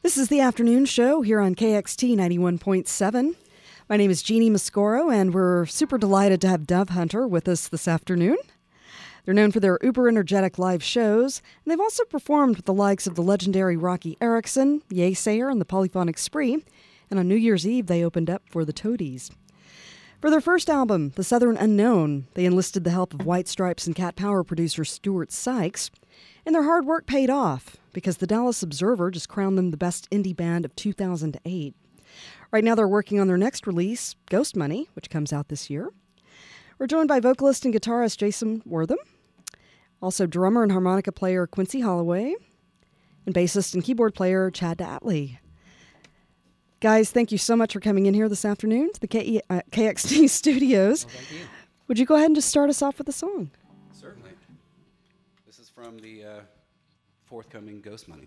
This is the afternoon show here on KXT 91.7. My name is Jeannie Mascoro, and we're super delighted to have Dove Hunter with us this afternoon. They're known for their uber-energetic live shows, and they've also performed with the likes of the legendary Rocky Erickson, Yeasayer, and the Polyphonic Spree, and on New Year's Eve they opened up for the Toadies. For their first album, The Southern Unknown, they enlisted the help of White Stripes and Cat Power producer Stuart Sykes, and their hard work paid off because the Dallas Observer just crowned them the best indie band of 2008. Right now they're working on their next release, Ghost Money, which comes out this year. We're joined by vocalist and guitarist Jason Wortham, also drummer and harmonica player Quincy Holloway, and bassist and keyboard player Chad Atley. Guys, thank you so much for coming in here this afternoon to the KXT studios. Well, thank you. Would you go ahead and just start us off with a song? Certainly. This is from the forthcoming Ghost Money.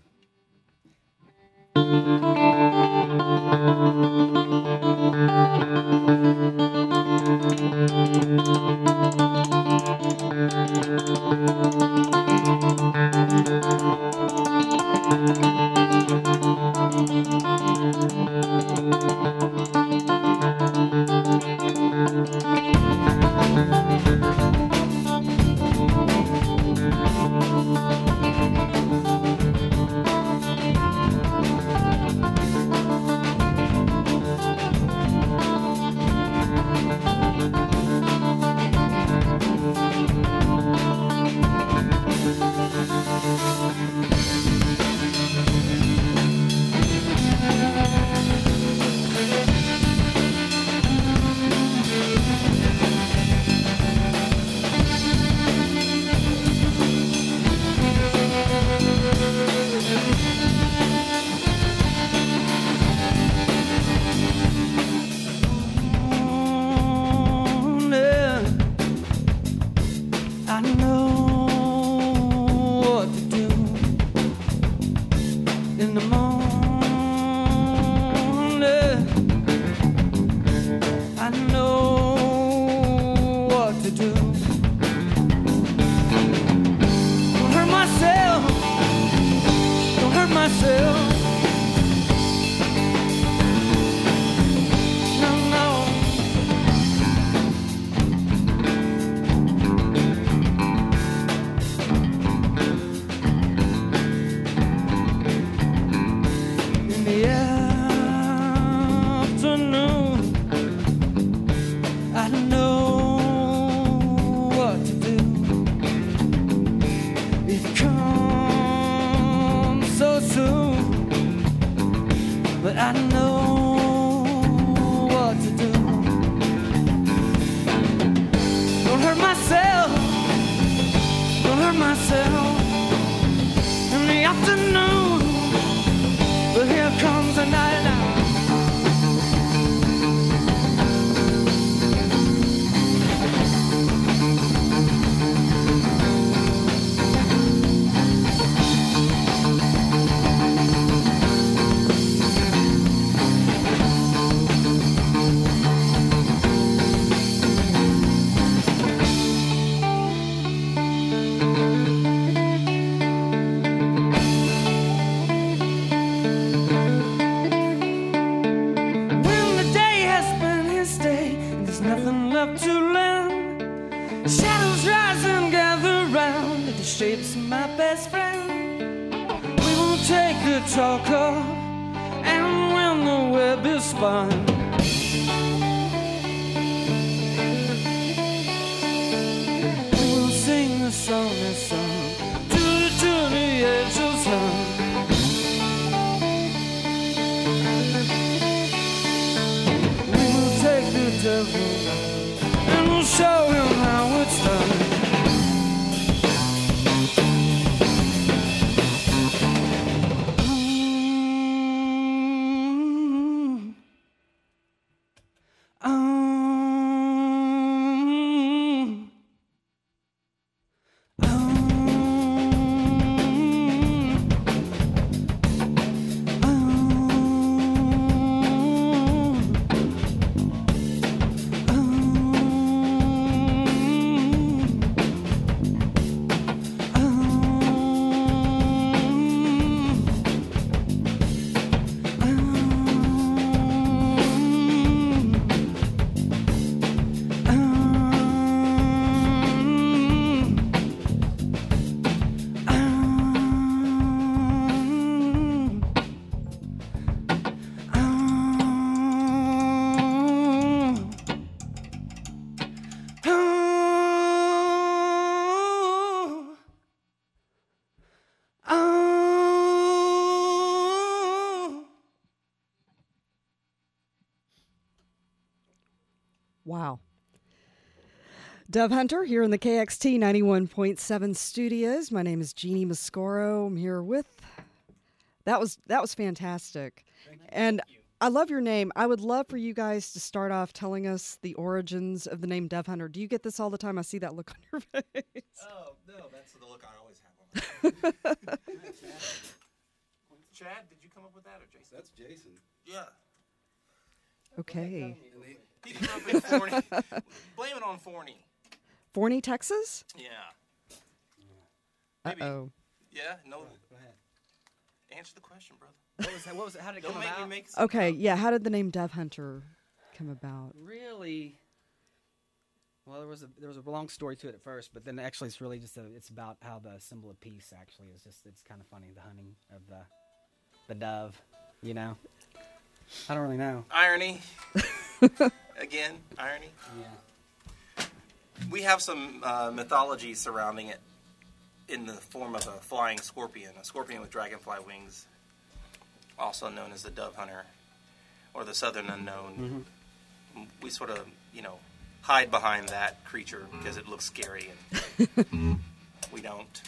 Wow. Dove Hunter here in the KXT 91.7 studios. My name is Jeannie Mascoro. I'm here with... That was fantastic. And I love your name. I would love for you guys to start off telling us the origins of the name Dove Hunter. Do you get this all the time? I see that look on your face. Oh, no, that's the look I always have on my face. Chad, did you come up with that or Jason? That's Jason. Yeah. Okay. He grew up in Forney. Blame it on Forney. Forney, Texas? Yeah. Maybe. Uh-oh. Yeah? No. Go ahead. Answer the question, brother. What was it? How did it Don't come make about? me make it Okay, yeah. How did the name Dove Hunter come about? Really? Well, there was a long story to it at first, but then actually it's really just it's about how the symbol of peace actually is it's kind of funny, the hunting of the dove, you know. I don't really know. Irony. Again, irony. Yeah. We have some mythology surrounding it in the form of a flying scorpion, a scorpion with dragonfly wings, also known as the dove hunter or the southern unknown. Mm-hmm. We sort of, hide behind that creature because it looks scary, and we don't.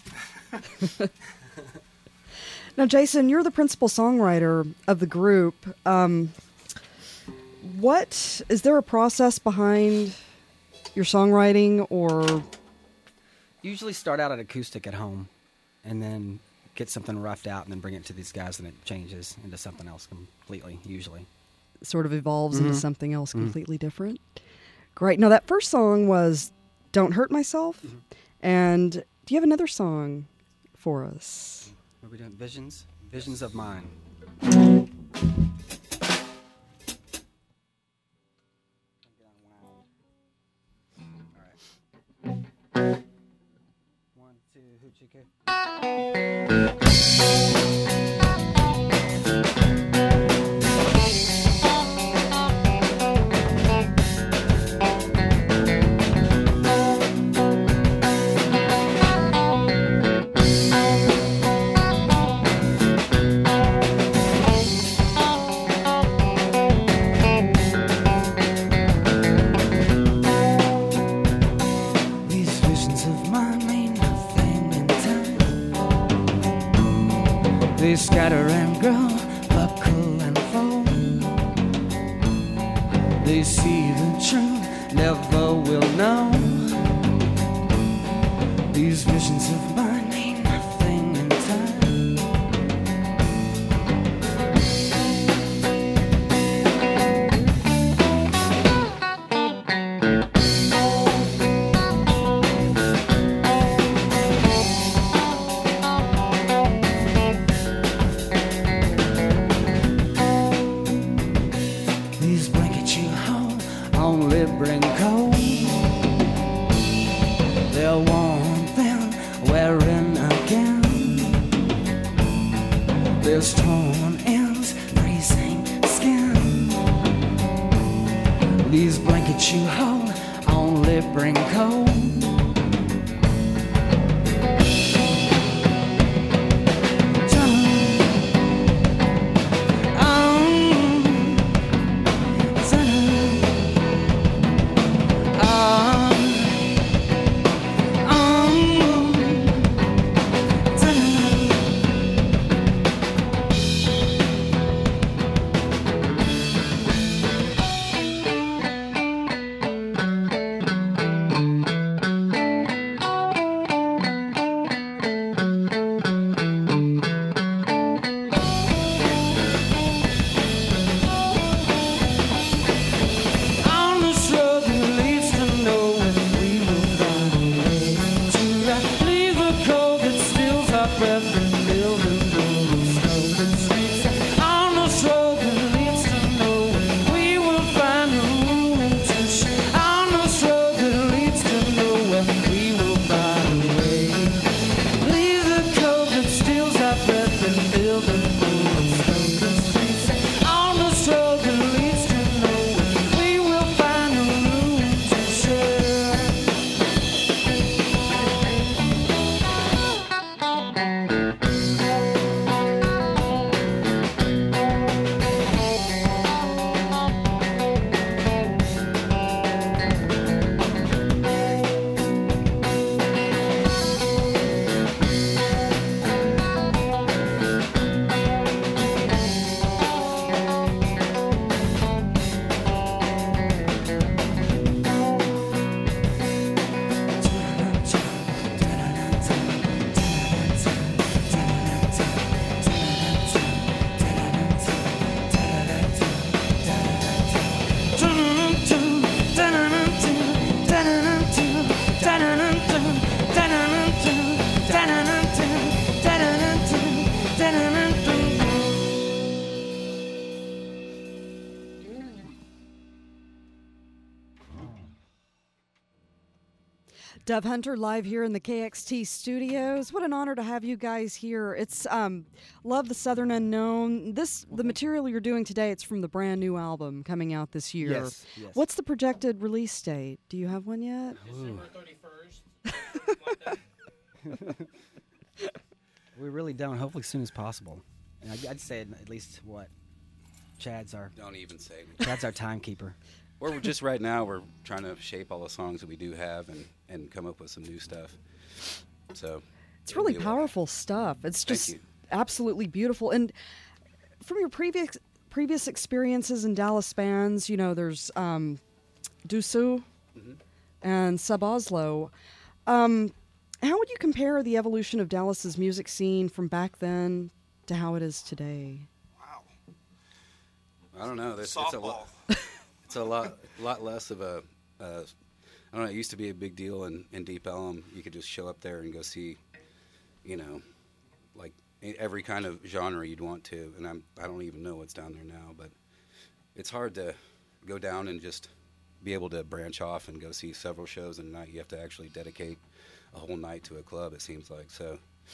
Now, Jason, you're the principal songwriter of the group. What is there a process behind your songwriting, or Usually start out at acoustic at home, and then get something roughed out, and then bring it to these guys, and it changes into something else completely. Usually, sort of evolves into something else completely different? Great. Now, that first song was "Don't Hurt Myself," and do you have another song for us? what are we doing? Visions of mine. One, two, hoochie. These visions of mine mean nothing in time. They scatter and grow, buckle and fold. They see the truth, never will know. These visions of mine mean nothing in time. These blankets you hold only bring cold. They'll warm them wearing again. There's torn ends, freezing skin. These blankets you hold only bring cold. Dove Hunter live here in the KXT studios. What an honor to have you guys here. It's love the Southern Unknown. The material you're doing today, it's from the brand new album coming out this year. Yes. What's the projected release date? Do you have one yet? December 31st. We really don't. Hopefully, as soon as possible. And I'd say at least what Chad's our Don't even say. Chad's our timekeeper. We're just right now, we're trying to shape all the songs that we do have and come up with some new stuff. So It's really it'll be a lot. powerful stuff. It's Thank just you. absolutely beautiful. And from your previous experiences in Dallas bands, you know, there's Dusu and Sub Oslo. How would you compare the evolution of Dallas's music scene from back then to how it is today? Wow. I don't know. It's a Softball. lot. It's a lot less of a. I don't know. It used to be a big deal in Deep Ellum. You could just show up there and go see, you know, like every kind of genre you'd want to. And I don't even know what's down there now, but it's hard to go down and just be able to branch off and go see several shows in a night. You have to actually dedicate a whole night to a club. It seems like so.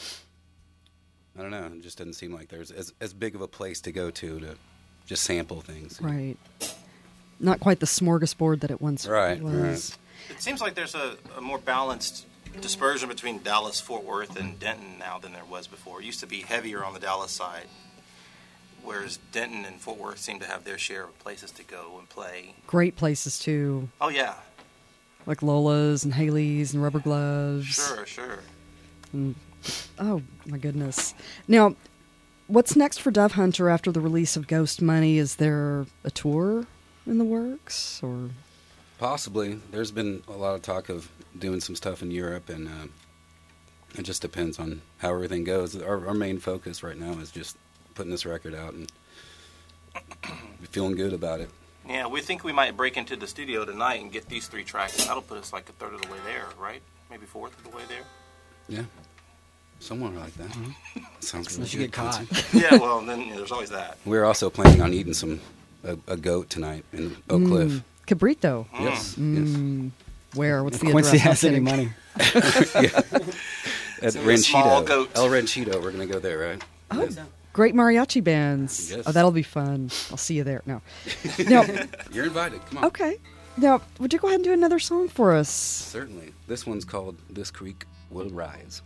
I don't know. It just doesn't seem like there's as big of a place to go to just sample things. Right. Not quite the smorgasbord that it once Right, was. right. It seems like there's a more balanced dispersion between Dallas, Fort Worth, and Denton now than there was before. It used to be heavier on the Dallas side, whereas Denton and Fort Worth seem to have their share of places to go and play. Great places too, Oh, yeah. like Lola's and Haley's and Rubber Gloves. Sure. Oh, my goodness. Now, what's next for Dove Hunter after the release of Ghost Money? Is there a tour in the works? Or Possibly. There's been a lot of talk of doing some stuff in Europe, and it just depends on how everything goes. Our main focus right now is just putting this record out and feeling good about it. Yeah, we think we might break into the studio tonight and get these 3 tracks. That'll put us like a third of the way there, right? Maybe fourth of the way there. Yeah. Somewhere like that. Sounds really Unless you good. get caught. Yeah, well, then there's always that. We're also planning on eating a goat tonight in Oak Cliff. Cabrito. Yes. Where? What's the Quincy address? has I'm any kidding. money. At So a small Ranchito. goat. El Ranchito. We're going to go there, right? Oh, great mariachi bands. Yes. Oh, that'll be fun. I'll see you there. No. No. You're invited. Come on. Okay. Now, would you go ahead and do another song for us? Certainly. This one's called This Creek Will Rise.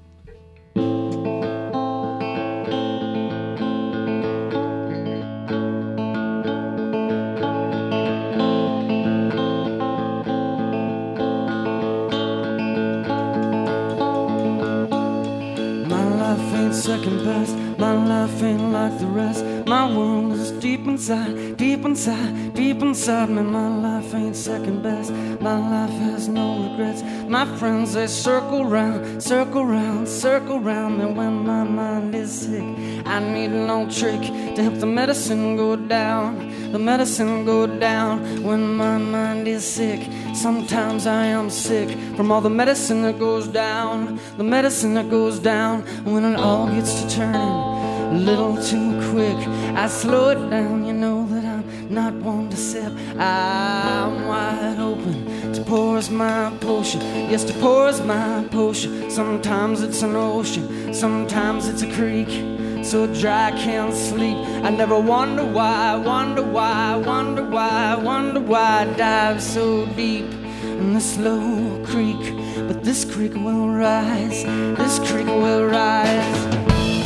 Second best, my life ain't like the rest. My world is deep inside, deep inside, deep inside me. My life ain't second best, my life has no regrets. My friends, they circle round, circle round, circle round me. When my mind is sick, I need no trick to help the medicine go down, the medicine go down. When my mind is sick, sometimes I am sick from all the medicine that goes down, the medicine that goes down. When it all gets to turning a little too quick, I slow it down. You know that I'm not one to sip. I'm wide open to pour as my potion. Yes, to pour as my potion. Sometimes it's an ocean, sometimes it's a creek, so dry I can't sleep. I never wonder why, wonder why, wonder why, wonder why I dive so deep in this slow creek. But this creek will rise, this creek will rise.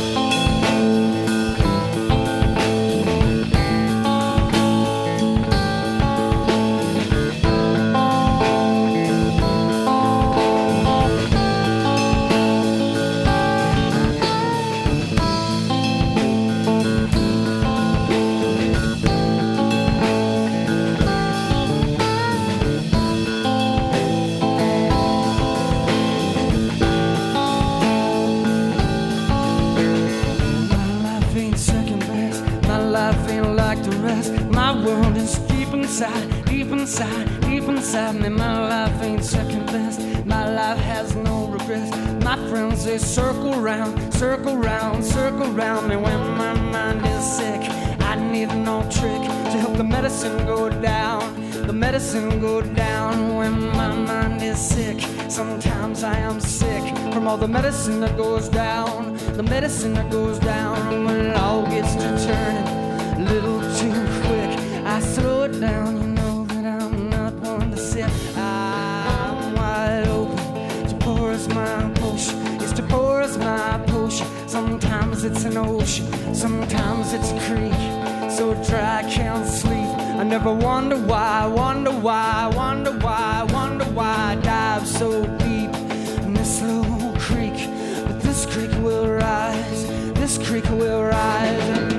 Deep inside, deep inside me. My life ain't second best, my life has no regrets. My friends, they circle round, circle round, circle round me. When my mind is sick, I need no trick to help the medicine go down, The medicine go down when my mind is sick. Sometimes I am sick from all the medicine that goes down. The medicine that goes down when it all gets to turning a little too quick. I slow it down, you know that I'm not one to sip. I'm wide open to pour us my potion. It's to pour us my potion. Sometimes it's an ocean, sometimes it's a creek, so dry I can't sleep. I never wonder why, wonder why, wonder why, wonder why I dive so deep in this little creek. But this creek will rise, this creek will rise.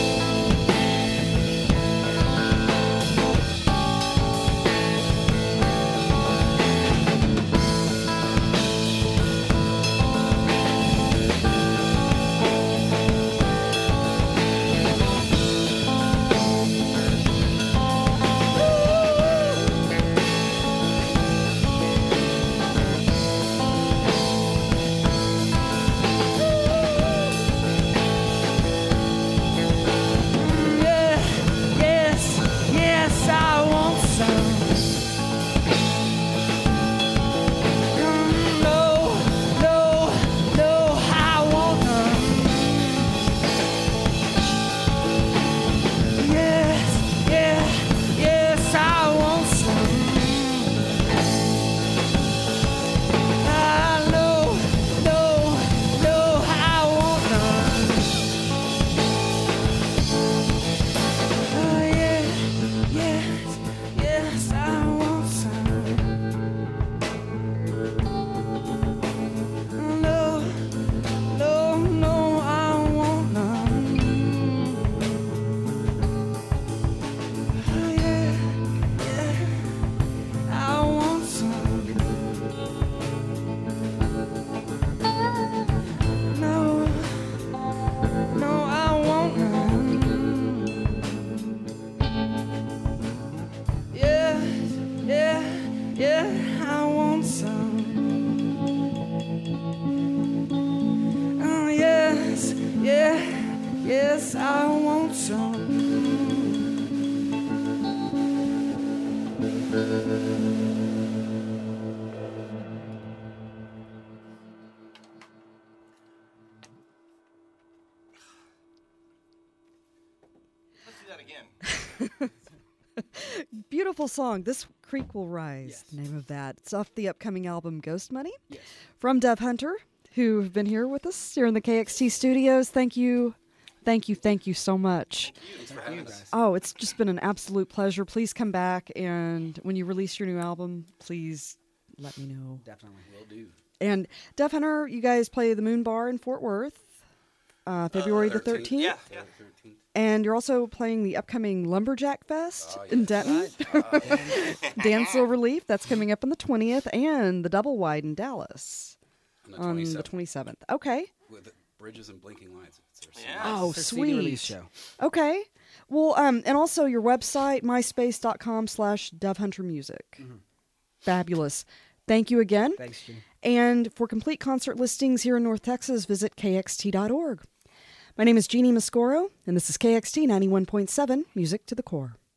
Yes, I want some. Let's do that again. Beautiful song. This Creek Will Rise, Yes. the name of that. It's off the upcoming album Ghost Money. Yes. From Dove Hunter, who have been here with us here in the KXT studios. Thank you. Thank you so much. Thanks for Thank you, having us. guys. Oh, it's just been an absolute pleasure. Please come back, and when you release your new album, please let me know. Definitely. Will do. And Dove Hunter, you guys play the Moon Bar in Fort Worth, February the 13th. Yeah. Yeah, 13th. And you're also playing the upcoming Lumberjack Fest in Denton. Dance Silver Leaf, that's coming up on the 20th, and the Double Wide in Dallas On the 27th. the 27th. Okay. With Bridges and Blinking Lights. It's their Yeah. Oh, It's their CD release sweet. show. Okay. Well, and also your website, myspace.com/DoveHunterMusic. Fabulous. Thank you again. Thanks, Jimmy. And for complete concert listings here in North Texas, visit kxt.org. My name is Jeannie Mascoro, and this is KXT 91.7, Music to the Core.